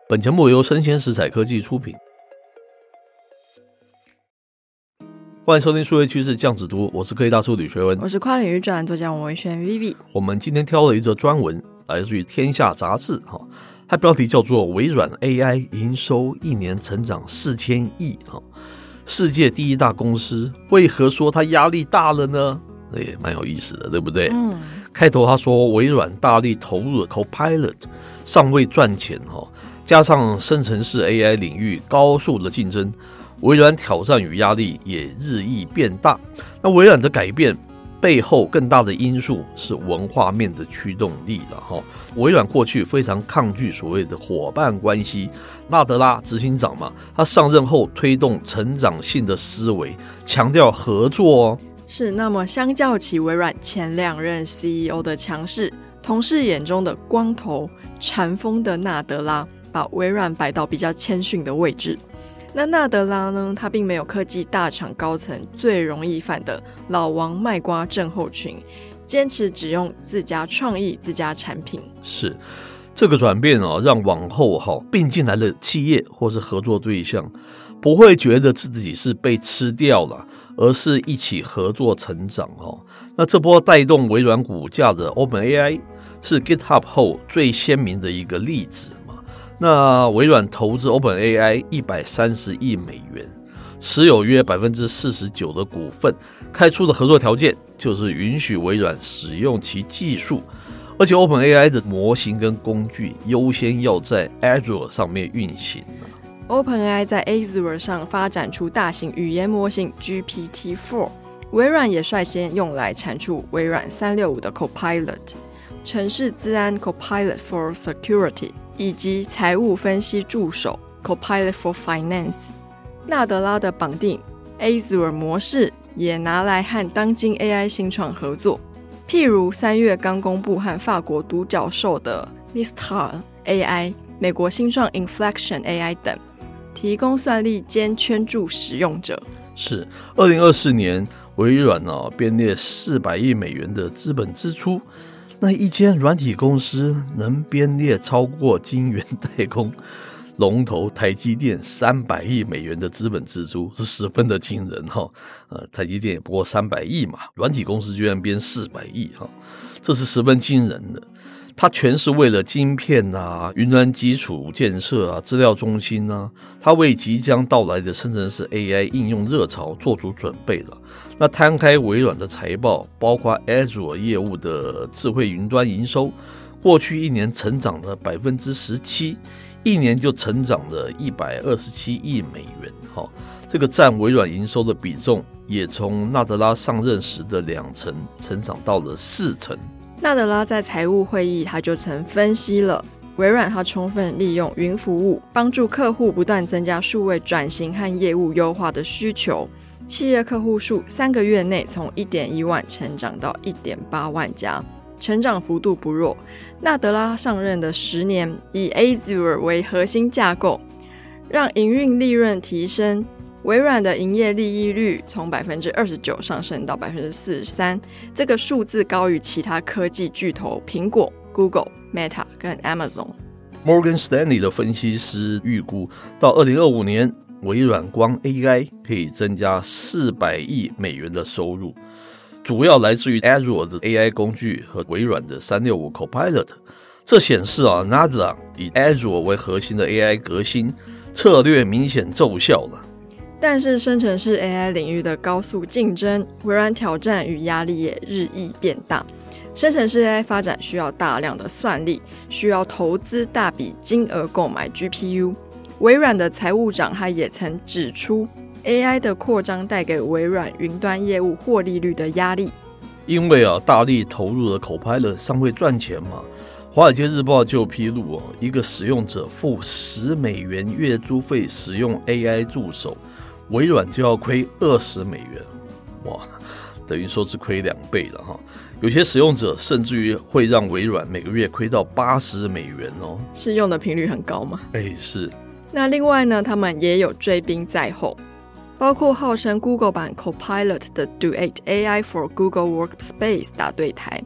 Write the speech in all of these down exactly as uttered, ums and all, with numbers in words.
本节目由生鲜食材科技出品，欢迎收听数位趋势酱子读，我是科技大叔吕学文， 我是跨领域专栏作家王维轩 Vivi。 我们今天挑了一则专文，来自于天下杂志，它标题叫做微软 A I 营收一年成长四千亿，世界第一大公司为何说它压力大了呢？也蛮有意思的，对不对？嗯，开头他说微软大力投入的 Copilot 尚未赚钱，加上生成式 A I 领域高速的竞争，微软挑战与压力也日益变大。那微软的改变背后更大的因素是文化面的驱动力了。微软过去非常抗拒所谓的伙伴关系，纳德拉执行长嘛，他上任后推动成长性的思维，强调合作哦。 是，那么相较起微软前两任 C E O 的强势，同事眼中的光头禅风的纳德拉把微软摆到比较谦逊的位置。那纳德拉呢，他并没有科技大厂高层最容易犯的老王卖瓜症候群，坚持只用自家创意自家产品。 是这个转变、哦、让往后、哦、并进来的企业或是合作对象不会觉得自己是被吃掉了，而是一起合作成长、哦、那这波带动微软股价的 OpenAI 是 GitHub 后最鲜明的一个例子嘛。那微软投资 OpenAI 一百三十亿美元，持有约 百分之四十九 的股份，开出的合作条件就是允许微软使用其技术，而且 OpenAI 的模型跟工具优先要在 Azure 上面运行。 OpenAI 在 Azure 上发展出大型语言模型 G P T 四， 微软也率先用来产出微软三六五的 Copilot、 程式资安 Copilot for Security 以及财务分析助手 Copilot for Finance。 纳德拉的绑定 Azure 模式也拿来和当今 A I 新创合作，譬如三月刚公布和法国独角兽的 Mistral A I、 美国新创 Inflection A I 等，提供算力兼圈住使用者。 是二零二四年微软、哦、编列四百亿美元的资本支出，那一间软体公司能编列超过晶圆代工龙头台积电三百亿美元的资本支出，是十分的惊人、哦呃、台积电也不过三百亿嘛，软体公司居然编四百亿、哦、这是十分惊人的。它全是为了晶片啊、云端基础建设啊、资料中心啊，它为即将到来的生成式 A I 应用热潮做出准备了。那摊开微软的财报，包括 Azure 业务的智慧云端营收，过去一年成长了 百分之十七， 一年就成长了一百二十七亿美元、哦、这个占微软营收的比重也从纳德拉上任时的两成成长到了四成。 纳德拉在财务会议他就曾分析了微软它充分利用云服务，帮助客户不断增加数位转型和业务优化的需求，企业客户数三个月内从 一点一万成长到 一点八万家，成长幅度不弱。纳德拉上任的十年，以 Azure 为核心架构，让营运利润提升，微软的营业利益率从 百分之二十九 上升到 百分之四十三， 这个数字高于其他科技巨头苹果、Google、Meta 跟 Amazon。 Morgan Stanley 的分析师预估到二零二五年微软光 A I 可以增加四百亿美元的收入，主要来自于 Azure 的 A I 工具和微软的三六五 Copilot。 这显示啊 Nadella 以 Azure 为核心的 A I 革新策略明显奏效了。 但是生成式 A I 领域的高速竞争，微软挑战与压力也日益变大。生成式 A I 发展需要大量的算力，需要投资大笔金额购买 G P U。 微软的财务长他也曾指出， A I 的扩张带给微软云端业务获利率的压力。 因为啊，大力投入的 Copilot 尚未赚钱嘛，华尔街日报就披露、哦、一个使用者付十美元月租费使用 A I 助手，微软就要亏二十美元，哇，等于说是亏两倍了哈。有些使用者甚至于会让微软每个月亏到八十美元哦。 是用的频率很高吗？ 哎，是。 那另外呢，他们也有追兵在后，包括号称 Google 版 Copilot 的 Duet A I for Google Workspace 打对台，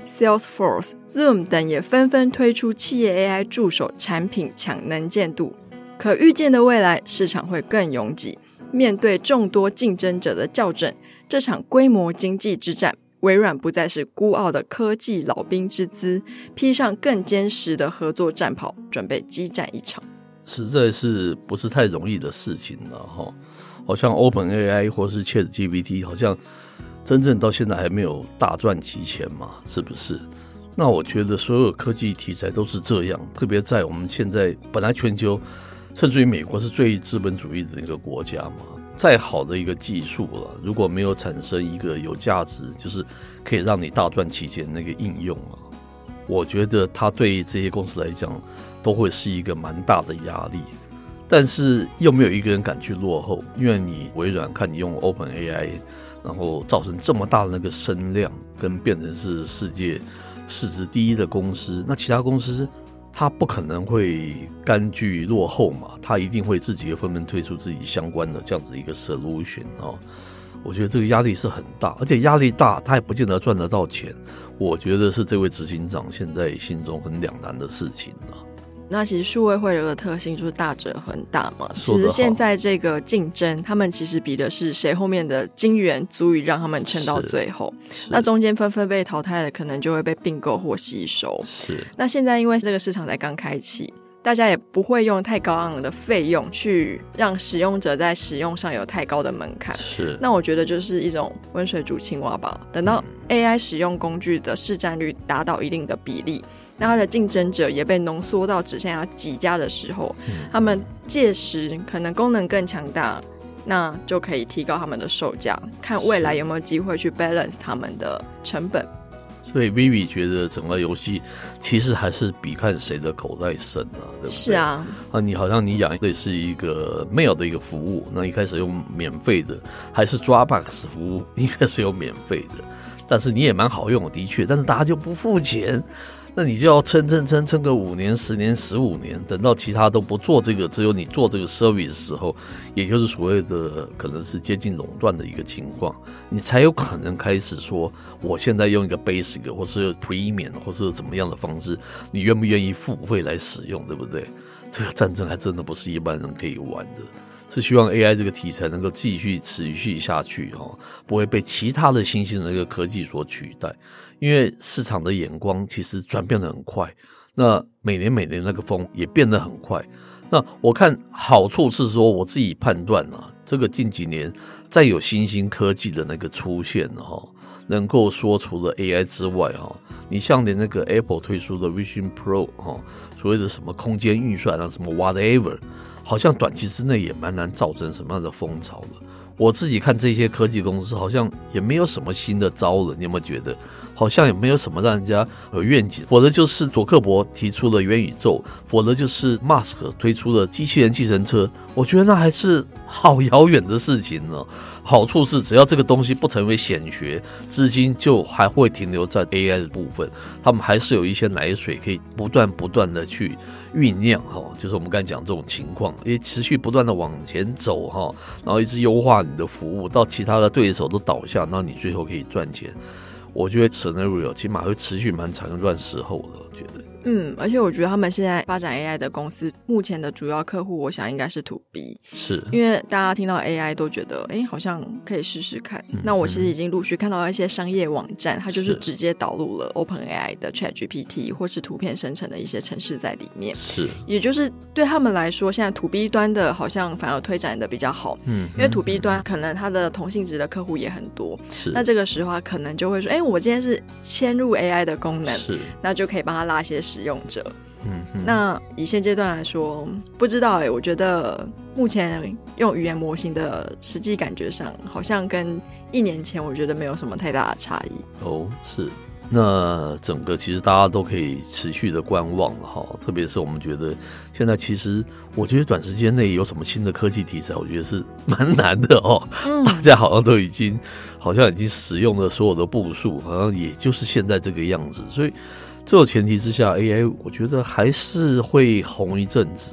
Salesforce、Zoom 等也纷纷推出企业 A I 助手产品抢能见度。可预见的未来，市场会更拥挤。面对众多竞争者的较真，这场规模经济之战，微软不再是孤傲的科技老兵之姿，披上更坚实的合作战袍，准备激战一场。 实在是不是太容易的事情了，好像 OpenAI 或是 ChatGPT 好像真正到现在还没有大赚其钱嘛，是不是？那我觉得所有科技题材都是这样，特别在我们现在本来全球甚至于美国是最资本主义的一个国家嘛，再好的一个技术了，如果没有产生一个有价值，就是可以让你大赚其钱那个应用啊，我觉得它对这些公司来讲都会是一个蛮大的压力。但是又没有一个人敢去落后，因为你微软看你用 OpenAI， 然后造成这么大的那个声量，跟变成是世界市值第一的公司，那其他公司他不可能会甘居落后嘛，他一定会自己纷纷推出自己相关的这样子一个 solution 哦。我觉得这个压力是很大，而且压力大他也不见得赚得到钱，我觉得是这位执行长现在心中很两难的事情啊。 那其实数位汇流的特性就是大者恒大嘛，其实现在这个竞争他们其实比的是谁后面的晶圆足以让他们撑到最后，那中间纷纷被淘汰的可能就会被并购或吸收。 是， 那现在因为这个市场才刚开启，大家也不会用太高昂的费用去让使用者在使用上有太高的门槛。 是， 那我觉得就是一种温水煮青蛙吧，等到 A I 使用工具的市占率达到一定的比例，那它的竞争者也被浓缩到只剩下几家的时候，嗯、他们届时可能功能更强大，那就可以提高他们的售价，看未来有没有机会去 balance 他们的成本。 所以 Vivi 觉得整个游戏其实还是比看谁的口袋深啊，对不对？ 是啊， 啊，你好像你养类似一个 mail 的一个服务，那一开始用免费的，还是 Dropbox 服务一开始用免费的，但是你也蛮好用的，的确，但是大家就不付钱。那你就要撑撑撑撑个五年、十年、十五年，等到其他都不做这个，只有你做这个 service 的时候，也就是所谓的可能是接近垄断的一个情况，你才有可能开始说，我现在用一个 basic 或是 premium 或是怎么样的方式，你愿不愿意付费来使用，对不对？这个战争还真的不是一般人可以玩的。是希望 A I 这个题材能够继续持续下去，不会被其他的新兴的那个科技所取代，因为市场的眼光其实转变得很快，那每年每年那个风也变得很快。那我看好处是说，我自己判断啊，这个近几年再有新兴科技的那个出现哈，能够说除了 A I 之外哈，你像连那个 Apple 推出的 Vision Pro 哈，所谓的什么空间运算啊，什么 whatever， 好像短期之内也蛮难造成什么样的风潮的。我自己看这些科技公司好像也没有什么新的招了，你有没有觉得好像也没有什么让人家有愿景？否则就是佐克伯提出了元宇宙，否则就是 Musk 推出了机器人计程车，我觉得那还是好遥远的事情呢。好处是只要这个东西不成为显学，资金就还会停留在 A I 的部分，他们还是有一些奶水可以不断不断的去酝酿，就是我们刚才讲这种情况，也持续不断的往前走，然后一直优化你的服务，到其他的对手都倒下，然后你最后可以赚钱。我觉得 scenario 起码会持续蛮长一段时候的，我觉得。 嗯，而且我觉得他们现在发展 A I 的公司，目前的主要客户，我想应该是 to B， 是因为大家听到 A I 都觉得，哎，好像可以试试看。嗯、那我其实已经陆续看到一些商业网站，它就是直接导入了 OpenAI 的 ChatGPT 或是图片生成的一些程式在里面。是，也就是对他们来说，现在 to B 端的好像反而推展的比较好。嗯，因为 to B 端可能它的同性质的客户也很多。是，那这个时候可能就会说，哎，我今天是嵌入 A I 的功能，是，那就可以帮他拉些使用者。嗯，那以现阶段来说，不知道哎、欸，我觉得目前用语言模型的实际感觉上，好像跟一年前我觉得没有什么太大的差异。 哦，是。那整个其实大家都可以持续的观望了哈，特别是我们觉得现在其实我觉得短时间内有什么新的科技题材，我觉得是蛮难的哦。嗯、大家好像都已经好像已经使用了所有的步数，好像也就是现在这个样子，所以这种前提之下 A I 我觉得还是会红一阵子啦，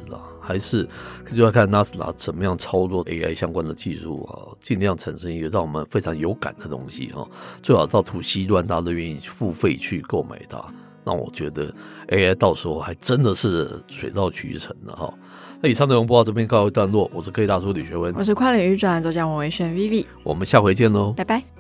还是就要看 Nasdaq 怎么样操作 A I 相关的技术啊，尽量产生一个让我们非常有感的东西哈，最好到图 C 端大家都愿意付费去购买它。那我觉得 A I 到时候还真的是水到渠成的哈。那以上内容播到这边告一段落，我是科技大叔李学文， 我是跨领域专栏作家王维轩 Vivi， 我们下回见喽， 拜拜。